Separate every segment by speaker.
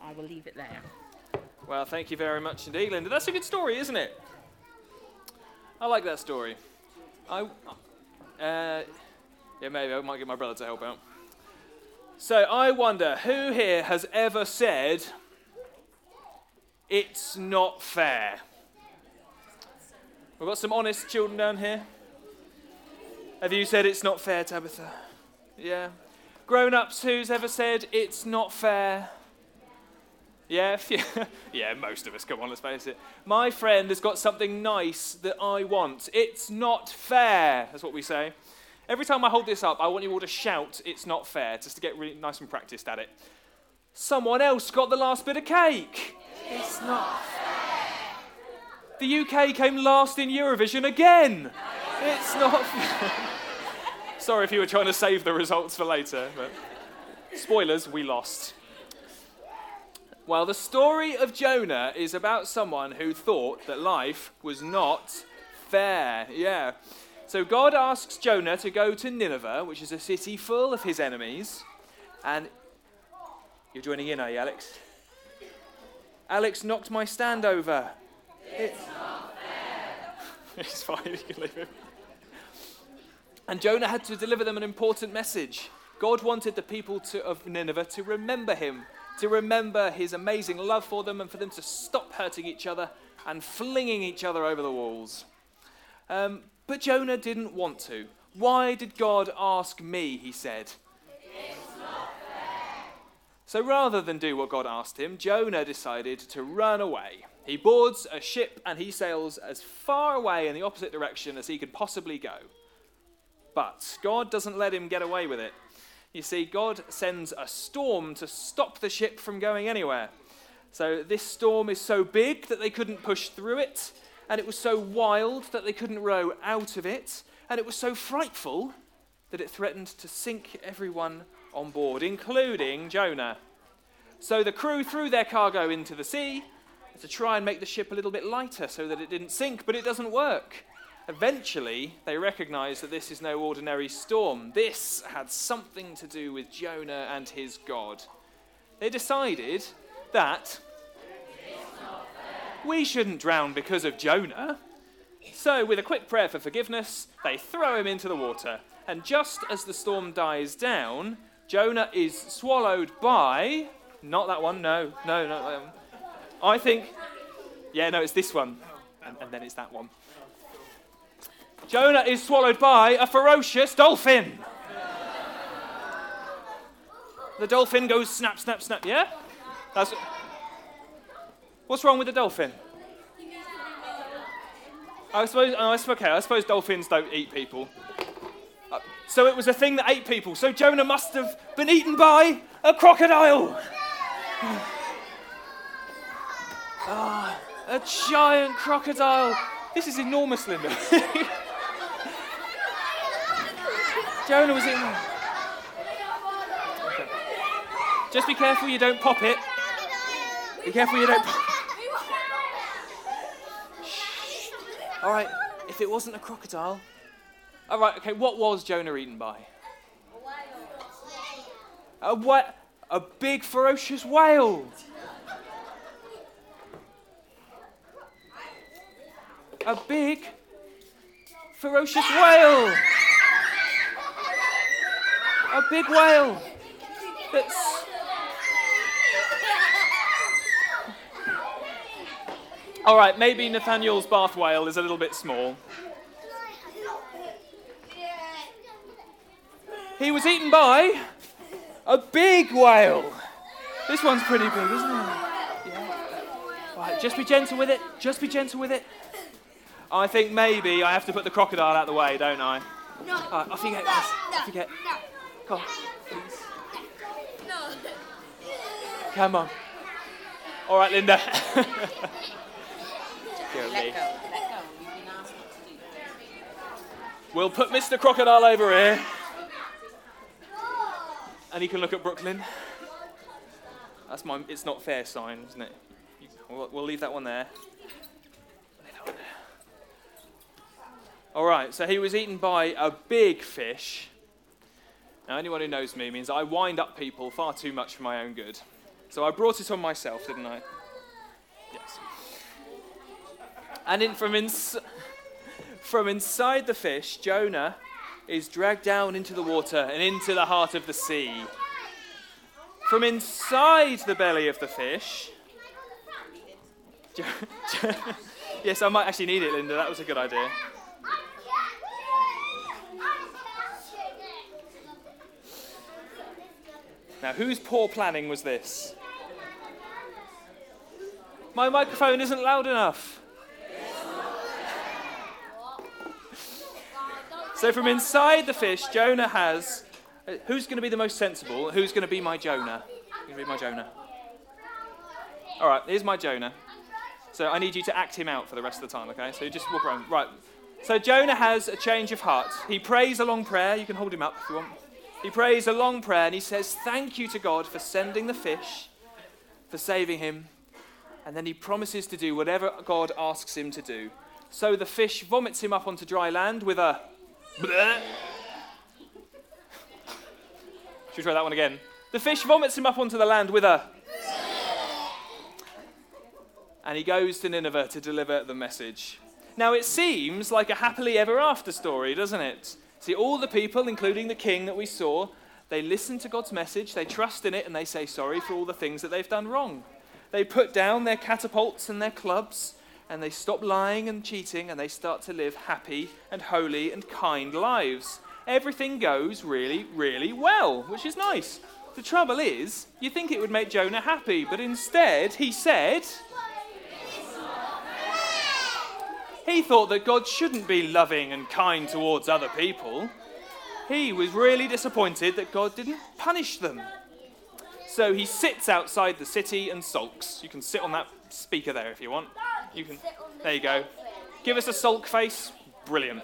Speaker 1: I will leave it there.
Speaker 2: Well, thank you very much indeed, Linda. That's a good story, isn't it? I like that story. Yeah, maybe I might get my brother to help out. So I wonder, who here has ever said, it's not fair? We've got some honest children down here. Have you said it's not fair, Tabitha? Yeah. Grown-ups, who's ever said it's not fair? Yeah, yeah, most of us, come on, let's face it. My friend has got something nice that I want. It's not fair, that's what we say. Every time I hold this up, I want you all to shout, it's not fair, just to get really nice and practiced at it. Someone else got the last bit of cake. It's not fair. The UK came last in Eurovision again. It's not fair. Sorry if you were trying to save the results for later, but spoilers, we lost. Well, the story of Jonah is about someone who thought that life was not fair. Yeah. So God asks Jonah to go to Nineveh, which is a city full of his enemies. And you're joining in, are you, Alex? Alex knocked my stand over. It's not fair. It's fine, you can leave him. And Jonah had to deliver them an important message. God wanted the people of Nineveh to remember him, to remember his amazing love for them, and for them to stop hurting each other and flinging each other over the walls. But Jonah didn't want to. Why did God ask me, he said. It's not fair. So rather than do what God asked him, Jonah decided to run away. He boards a ship and he sails as far away in the opposite direction as he could possibly go. But God doesn't let him get away with it. You see, God sends a storm to stop the ship from going anywhere. So this storm is so big that they couldn't push through it, and it was so wild that they couldn't row out of it, and it was so frightful that it threatened to sink everyone on board, including Jonah. So the crew threw their cargo into the sea to try and make the ship a little bit lighter so that it didn't sink, but it doesn't work. Eventually, they recognized that this is no ordinary storm. This had something to do with Jonah and his God. They decided that we shouldn't drown because of Jonah. So, with a quick prayer for forgiveness, they throw him into the water. And just as the storm dies down, Jonah is swallowed by... Not that one, no, not that one. I think... Yeah, no, it's this one. And then it's that one. Jonah is swallowed by a ferocious dolphin. The dolphin goes snap, snap, snap. Yeah? What's wrong with the dolphin? I suppose dolphins don't eat people. So it was a thing that ate people. So Jonah must have been eaten by a crocodile. A giant crocodile. This is enormous, Linda. Jonah was eaten. Okay. Just be careful you don't pop it. Be careful you don't pop it. Shh. All right, if it wasn't a crocodile. All right, okay, what was Jonah eaten by? A whale. A big ferocious whale. A big ferocious whale. A big whale. That's... All right, maybe Nathaniel's bath whale is a little bit small. He was eaten by a big whale. This one's pretty big, isn't it? Yeah. Right, just be gentle with it. Just be gentle with it. I think maybe I have to put the crocodile out of the way, don't I?
Speaker 3: No.
Speaker 2: Right, off you get, guys. Off you get. Come on, please.
Speaker 3: No.
Speaker 2: Come on. All right, Linda.
Speaker 1: Let go. You've been asked not to do that.
Speaker 2: We'll put Mr. Crocodile over here. And he can look at Brooklyn. That's my it's not fair sign, isn't it? We'll leave that one there. All right, so he was eaten by a big fish. Now, anyone who knows me means I wind up people far too much for my own good. So I brought it on myself, didn't I? Yes. And from inside the fish, Jonah is dragged down into the water and into the heart of the sea. From inside the belly of the fish... Yes, I might actually need it, Linda. That was a good idea. Now, whose poor planning was this? My microphone isn't loud enough. So from inside the fish, Jonah has... Who's going to be the most sensible? Who's going to be my Jonah? Who's going to be my Jonah? All right, here's my Jonah. So I need you to act him out for the rest of the time, okay? So you just walk around. Right. So Jonah has a change of heart. He prays a long prayer. You can hold him up if you want. He prays a long prayer and he says, thank you to God for sending the fish, for saving him. And then he promises to do whatever God asks him to do. So the fish vomits him up onto dry land with a... Bleh. Should we try that one again? The fish vomits him up onto the land with a... And he goes to Nineveh to deliver the message. Now it seems like a happily ever after story, doesn't it? See, all the people, including the king that we saw, they listen to God's message, they trust in it, and they say sorry for all the things that they've done wrong. They put down their catapults and their clubs, and they stop lying and cheating, and they start to live happy and holy and kind lives. Everything goes really, really well, which is nice. The trouble is, you think it would make Jonah happy, but instead he said... He thought that God shouldn't be loving and kind towards other people. He was really disappointed that God didn't punish them. So he sits outside the city and sulks. You can sit on that speaker there if you want. You can. There you go. Give us a sulk face. Brilliant.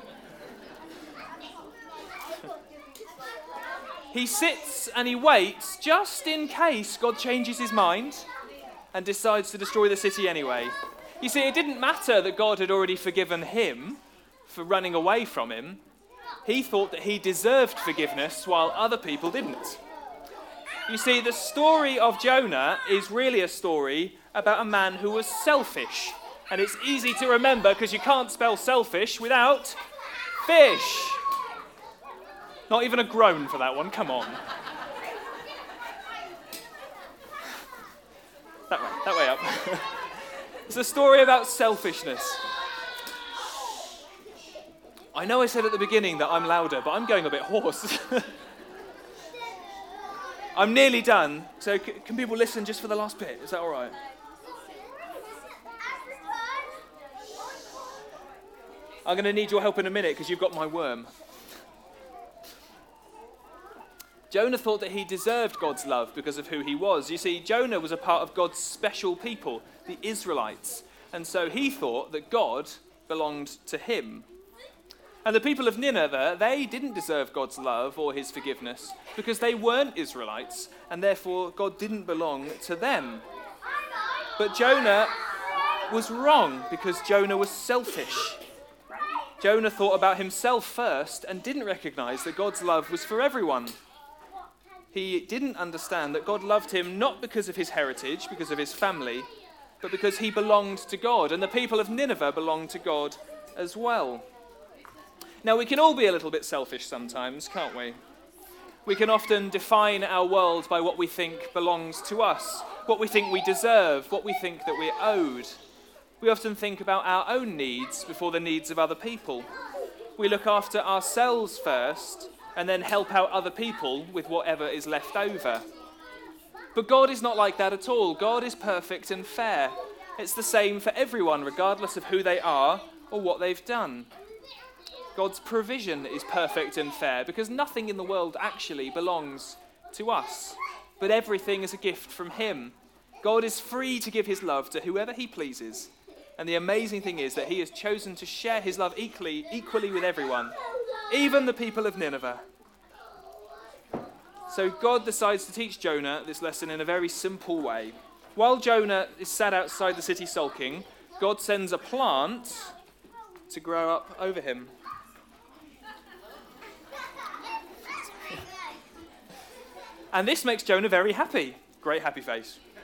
Speaker 2: He sits and he waits just in case God changes his mind and decides to destroy the city anyway. You see, it didn't matter that God had already forgiven him for running away from him. He thought that he deserved forgiveness while other people didn't. You see, the story of Jonah is really a story about a man who was selfish. And it's easy to remember because you can't spell selfish without fish. Not even a groan for that one, come on. That way up. It's a story about selfishness. I know I said at the beginning that I'm louder, but I'm going a bit hoarse. I'm nearly done, so can people listen just for the last bit? Is that all right? I'm going to need your help in a minute because you've got my worm. Jonah thought that he deserved God's love because of who he was. You see, Jonah was a part of God's special people, the Israelites. And so he thought that God belonged to him. And the people of Nineveh, they didn't deserve God's love or his forgiveness because they weren't Israelites, and therefore God didn't belong to them. But Jonah was wrong because Jonah was selfish. Jonah thought about himself first and didn't recognize that God's love was for everyone. He didn't understand that God loved him not because of his heritage, because of his family, but because he belonged to God, and the people of Nineveh belonged to God as well. Now, we can all be a little bit selfish sometimes, can't we? We can often define our world by what we think belongs to us, what we think we deserve, what we think that we're owed. We often think about our own needs before the needs of other people. We look after ourselves first, and then help out other people with whatever is left over. But God is not like that at all. God is perfect and fair. It's the same for everyone, regardless of who they are or what they've done. God's provision is perfect and fair because nothing in the world actually belongs to us, but everything is a gift from him. God is free to give his love to whoever he pleases. And the amazing thing is that he has chosen to share his love equally with everyone, even the people of Nineveh. So God decides to teach Jonah this lesson in a very simple way. While Jonah is sat outside the city sulking, God sends a plant to grow up over him. And this makes Jonah very happy. Great happy face.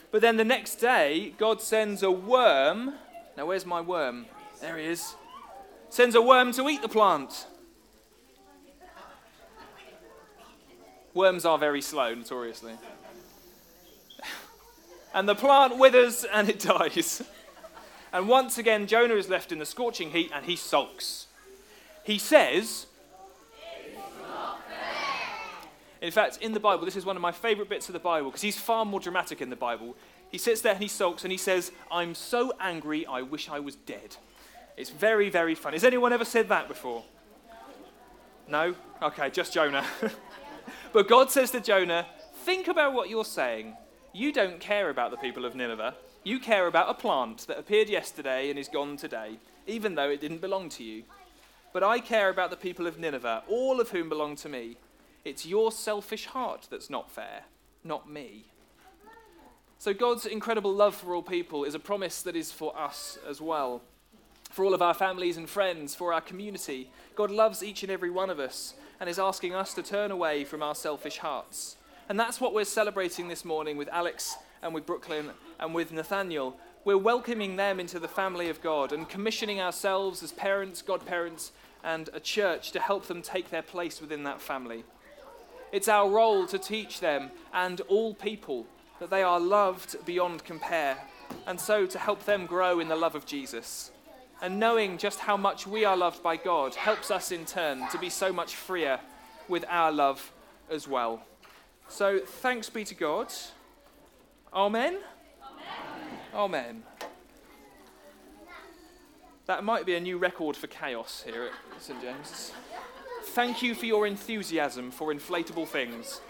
Speaker 2: But then the next day, God sends a worm. Now, where's my worm? There he is. Sends a worm to eat the plant. Worms are very slow, notoriously. And the plant withers and it dies. And once again, Jonah is left in the scorching heat and he sulks. He says, in fact, in the Bible, this is one of my favourite bits of the Bible because he's far more dramatic in the Bible. He sits there and he sulks and he says, I'm so angry, I wish I was dead. It's very, very funny. Has anyone ever said that before? No? Okay, just Jonah. But God says to Jonah, think about what you're saying. You don't care about the people of Nineveh. You care about a plant that appeared yesterday and is gone today, even though it didn't belong to you. But I care about the people of Nineveh, all of whom belong to me. It's your selfish heart that's not fair, not me. So God's incredible love for all people is a promise that is for us as well. For all of our families and friends, for our community. God loves each and every one of us and is asking us to turn away from our selfish hearts. And that's what we're celebrating this morning with Alex and with Brooklyn and with Nathaniel. We're welcoming them into the family of God and commissioning ourselves as parents, godparents, and a church to help them take their place within that family. It's our role to teach them and all people that they are loved beyond compare, and so to help them grow in the love of Jesus. And knowing just how much we are loved by God helps us in turn to be so much freer with our love as well. So thanks be to God. Amen? Amen. Amen. That might be a new record for chaos here at St. James's. Thank you for your enthusiasm for inflatable things.